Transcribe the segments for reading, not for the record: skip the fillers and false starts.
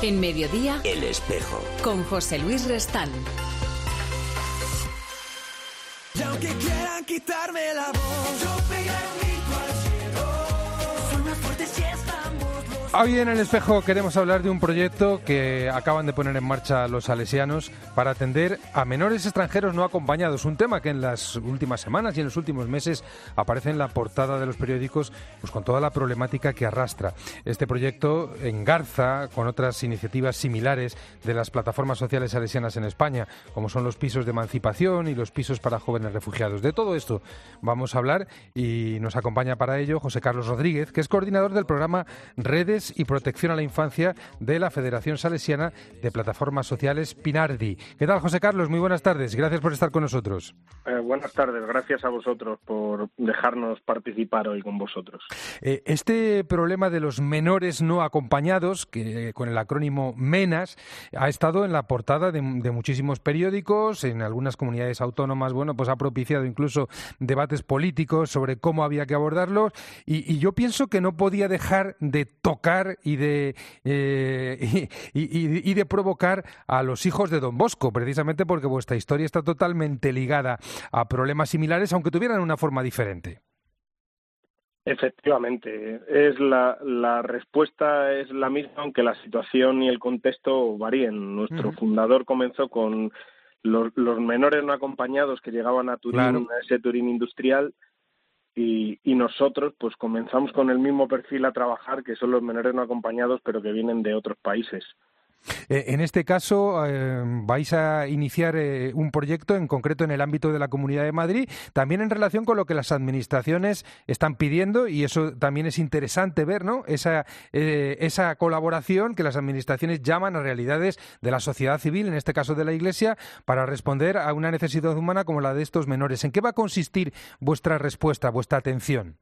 En Mediodía, El Espejo. Con José Luis Restán. Y aunque quieran quitarme la voz, yo pegaré un grito al cielo. Soy más fuerte si estamos los... Hoy en El Espejo queremos hablar de un proyecto que acaban de poner en marcha los salesianos para atender a menores extranjeros no acompañados. Un tema que en las últimas semanas y en los últimos meses aparece en la portada de los periódicos, pues con toda la problemática que arrastra. Este proyecto engarza con otras iniciativas similares de las plataformas sociales salesianas en España, como son los pisos de emancipación y los pisos para jóvenes refugiados. De todo esto vamos a hablar y nos acompaña para ello José Carlos Rodríguez, que es coordinador del programa Redes y Protección a la Infancia de la Federación Salesiana de Plataformas Sociales Pinardi. ¿Qué tal, José Carlos? Muy buenas tardes. Gracias por estar con nosotros. Buenas tardes. Gracias a vosotros por dejarnos participar hoy con vosotros. Este problema de los menores no acompañados, que con el acrónimo MENAS, ha estado en la portada de muchísimos periódicos, en algunas comunidades autónomas, bueno, pues ha propiciado incluso debates políticos sobre cómo había que abordarlos, y yo pienso que no podía dejar de tocar y de provocar a los hijos de Don Bosco, precisamente porque vuestra historia está totalmente ligada a problemas similares, aunque tuvieran una forma diferente. Efectivamente, la respuesta es la misma, aunque la situación y el contexto varíen. Nuestro fundador comenzó con los menores no acompañados que llegaban a Turín, claro, a ese Turín industrial, y nosotros pues comenzamos con el mismo perfil a trabajar, que son los menores no acompañados, pero que vienen de otros países. En este caso vais a iniciar un proyecto en concreto en el ámbito de la Comunidad de Madrid, también en relación con lo que las administraciones están pidiendo, y eso también es interesante ver, ¿no? Esa colaboración que las administraciones llaman a realidades de la sociedad civil, en este caso de la Iglesia, para responder a una necesidad humana como la de estos menores. ¿En qué va a consistir vuestra respuesta, vuestra atención?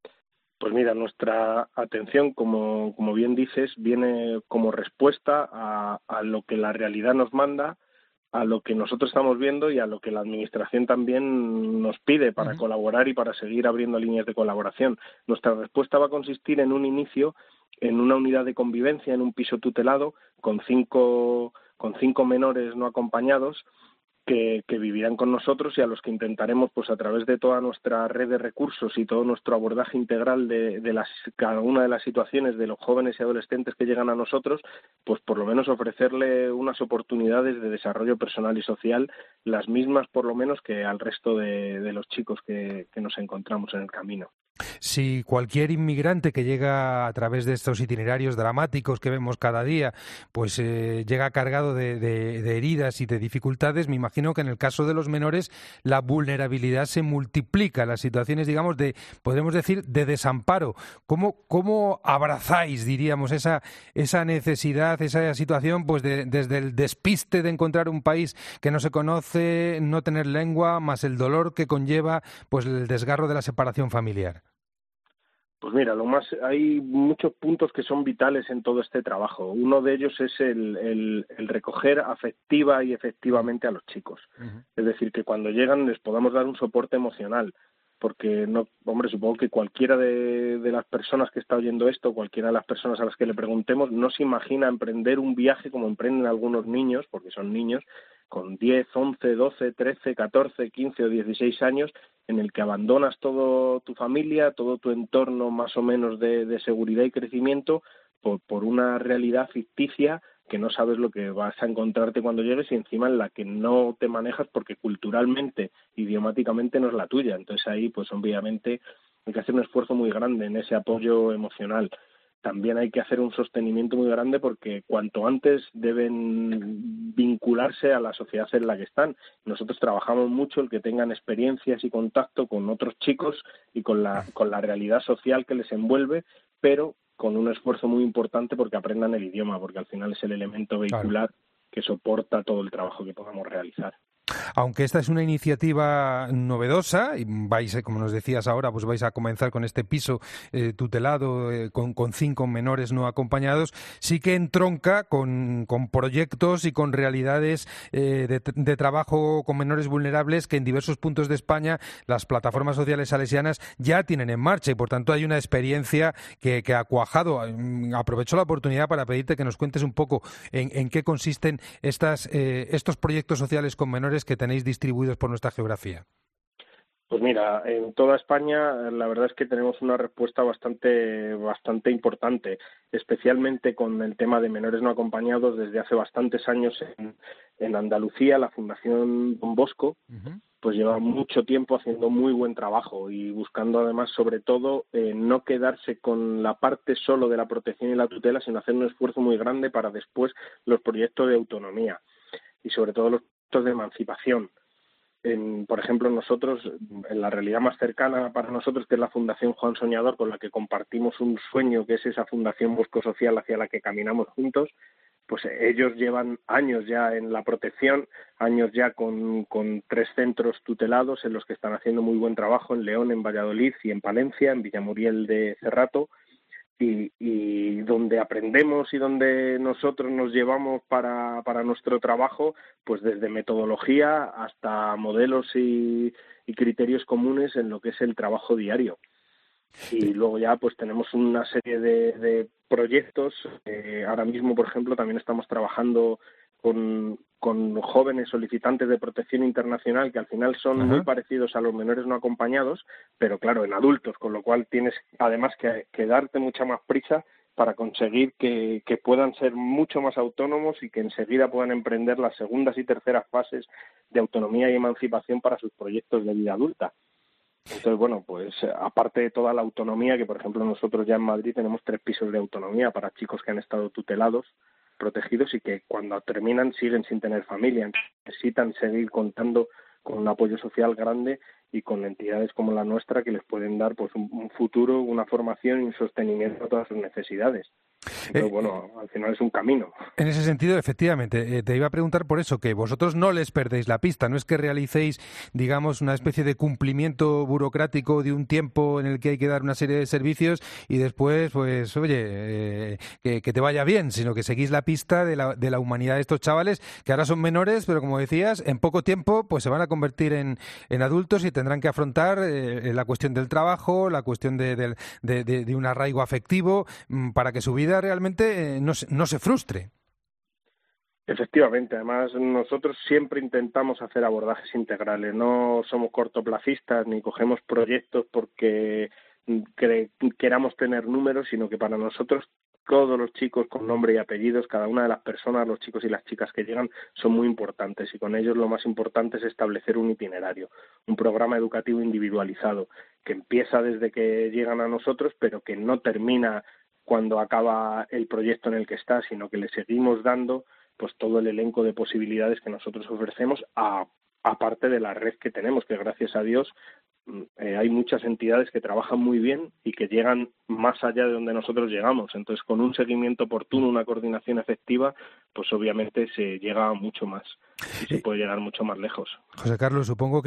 Pues mira, nuestra atención, como bien dices, viene como respuesta a lo que la realidad nos manda, a lo que nosotros estamos viendo y a lo que la Administración también nos pide para colaborar y para seguir abriendo líneas de colaboración. Nuestra respuesta va a consistir en un inicio en una unidad de convivencia, en un piso tutelado, con cinco menores no acompañados, que vivirán con nosotros, y a los que intentaremos, pues a través de toda nuestra red de recursos y todo nuestro abordaje integral de cada una de las situaciones de los jóvenes y adolescentes que llegan a nosotros, pues por lo menos ofrecerle unas oportunidades de desarrollo personal y social, las mismas por lo menos que al resto de los chicos que nos encontramos en el camino. Si cualquier inmigrante que llega a través de estos itinerarios dramáticos que vemos cada día, pues llega cargado de heridas y de dificultades, me imagino que en el caso de los menores la vulnerabilidad se multiplica, las situaciones, digamos, podemos decir, de desamparo. ¿Cómo abrazáis, diríamos, esa necesidad, esa situación, pues desde el despiste de encontrar un país que no se conoce, no tener lengua, más el dolor que conlleva, pues el desgarro de la separación familiar? Pues mira, hay muchos puntos que son vitales en todo este trabajo. Uno de ellos es el recoger afectiva y efectivamente a los chicos. Es decir, que cuando llegan les podamos dar un soporte emocional, porque supongo que cualquiera de las personas que está oyendo esto, cualquiera de las personas a las que le preguntemos, no se imagina emprender un viaje como emprenden algunos niños, porque son niños, con 10, 11, 12, 13, 14, 15 o 16 años, en el que abandonas toda tu familia, todo tu entorno más o menos de seguridad y crecimiento por una realidad ficticia que no sabes lo que vas a encontrarte cuando llegues, y encima en la que no te manejas porque culturalmente, idiomáticamente no es la tuya. Entonces ahí, pues obviamente hay que hacer un esfuerzo muy grande en ese apoyo emocional. También hay que hacer un sostenimiento muy grande, porque cuanto antes deben vincularse a la sociedad en la que están. Nosotros trabajamos mucho el que tengan experiencias y contacto con otros chicos y con la realidad social que les envuelve, pero con un esfuerzo muy importante porque aprendan el idioma, porque al final es el elemento vehicular, claro, que soporta todo el trabajo que podamos realizar. Aunque esta es una iniciativa novedosa, y vais, como nos decías ahora, pues vais a comenzar con este piso tutelado con 5 menores no acompañados, sí que entronca con proyectos y con realidades de trabajo con menores vulnerables que en diversos puntos de España las plataformas sociales salesianas ya tienen en marcha, y por tanto hay una experiencia que ha cuajado. Aprovecho la oportunidad para pedirte que nos cuentes un poco en qué consisten estos proyectos sociales con menores que tenéis distribuidos por nuestra geografía. Pues mira, en toda España la verdad es que tenemos una respuesta bastante importante, especialmente con el tema de menores no acompañados. Desde hace bastantes años en Andalucía, la Fundación Don Bosco, pues lleva mucho tiempo haciendo muy buen trabajo y buscando además, sobre todo, no quedarse con la parte solo de la protección y la tutela, sino hacer un esfuerzo muy grande para después los proyectos de autonomía y sobre todo los de emancipación. Por ejemplo, nosotros, en la realidad más cercana para nosotros, que es la Fundación Juan Soñador, con la que compartimos un sueño, que es esa Fundación Bosco Social hacia la que caminamos juntos, pues ellos llevan años ya en la protección, años ya con 3 centros tutelados en los que están haciendo muy buen trabajo, en León, en Valladolid y en Palencia, en Villamuriel de Cerrato, y donde aprendemos y donde nosotros nos llevamos para nuestro trabajo, pues desde metodología hasta modelos y criterios comunes en lo que es el trabajo diario. Y luego ya pues tenemos una serie de proyectos. Ahora mismo, por ejemplo, también estamos trabajando con jóvenes solicitantes de protección internacional que al final son muy parecidos a los menores no acompañados, pero claro, en adultos, con lo cual tienes además que darte mucha más prisa para conseguir que puedan ser mucho más autónomos y que enseguida puedan emprender las segundas y terceras fases de autonomía y emancipación para sus proyectos de vida adulta. Entonces, bueno, pues aparte de toda la autonomía, que por ejemplo nosotros ya en Madrid tenemos 3 pisos de autonomía para chicos que han estado tutelados, protegidos y que cuando terminan siguen sin tener familia, necesitan seguir contando con un apoyo social grande y con entidades como la nuestra que les pueden dar pues un futuro, una formación y un sostenimiento a todas sus necesidades. Entonces, bueno, al final es un camino. En ese sentido, efectivamente, te iba a preguntar por eso, que vosotros no les perdéis la pista, no es que realicéis, digamos, una especie de cumplimiento burocrático de un tiempo en el que hay que dar una serie de servicios y después, pues, oye, que te vaya bien, sino que seguís la pista de la humanidad de estos chavales, que ahora son menores, pero como decías, en poco tiempo pues se van a convertir en adultos y tendrán que afrontar la cuestión del trabajo, la cuestión de un arraigo afectivo, para que su vida realmente no se frustre. Efectivamente, además nosotros siempre intentamos hacer abordajes integrales, no somos cortoplacistas ni cogemos proyectos porque queramos tener números, sino que para nosotros todos los chicos con nombre y apellidos, cada una de las personas, los chicos y las chicas que llegan son muy importantes y con ellos lo más importante es establecer un itinerario, un programa educativo individualizado que empieza desde que llegan a nosotros pero que no termina cuando acaba el proyecto en el que está, sino que le seguimos dando pues todo el elenco de posibilidades que nosotros ofrecemos aparte de la red que tenemos, que gracias a Dios hay muchas entidades que trabajan muy bien y que llegan más allá de donde nosotros llegamos. Entonces, con un seguimiento oportuno, una coordinación efectiva, pues obviamente se llega mucho más y se puede llegar mucho más lejos. José Carlos, supongo que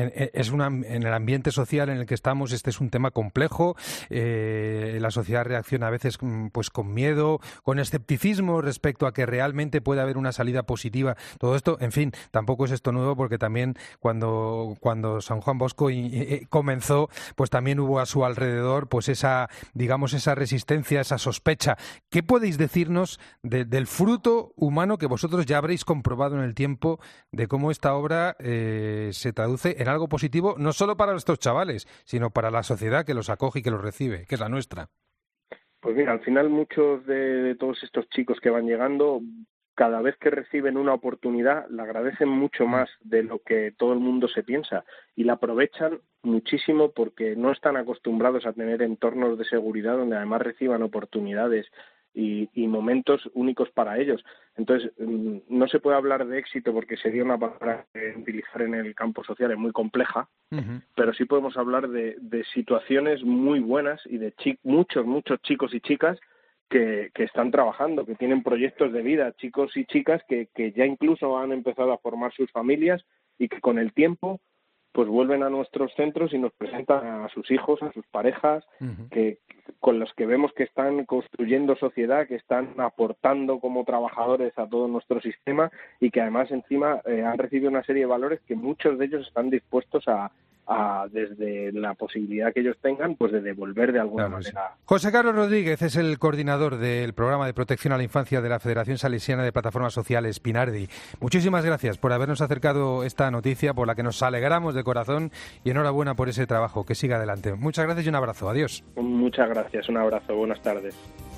en el ambiente social en el que estamos, este es un tema complejo. La sociedad reacciona a veces pues con miedo, con escepticismo respecto a que realmente puede haber una salida positiva. Todo esto, en fin, tampoco es esto nuevo porque también cuando San Juan Bosco comenzó, pues también hubo a su alrededor pues esa resistencia, esa sospecha. ¿Qué podéis decirnos del fruto humano que vosotros ya habréis comprobado en el tiempo de cómo esta obra se traduce en algo positivo, no solo para estos chavales, sino para la sociedad que los acoge y que los recibe, que es la nuestra? Pues mira, al final muchos de todos estos chicos que van llegando, cada vez que reciben una oportunidad, la agradecen mucho más de lo que todo el mundo se piensa y la aprovechan muchísimo porque no están acostumbrados a tener entornos de seguridad donde además reciban oportunidades y momentos únicos para ellos. Entonces, no se puede hablar de éxito porque sería una palabra que utilizar en el campo social es muy compleja, pero sí podemos hablar de situaciones muy buenas y de muchos chicos y chicas que están trabajando, que tienen proyectos de vida, chicos y chicas que ya incluso han empezado a formar sus familias y que con el tiempo pues vuelven a nuestros centros y nos presentan a sus hijos, a sus parejas, que con los que vemos que están construyendo sociedad, que están aportando como trabajadores a todo nuestro sistema y que además encima han recibido una serie de valores que muchos de ellos están dispuestos a desde la posibilidad que ellos tengan, pues de devolver de alguna manera. Sí. José Carlos Rodríguez es el coordinador del programa de protección a la infancia de la Federación Salesiana de Plataformas Sociales Pinardi. Muchísimas gracias por habernos acercado esta noticia, por la que nos alegramos de corazón, y enhorabuena por ese trabajo. Que siga adelante. Muchas gracias y un abrazo. Adiós. Muchas gracias. Un abrazo. Buenas tardes.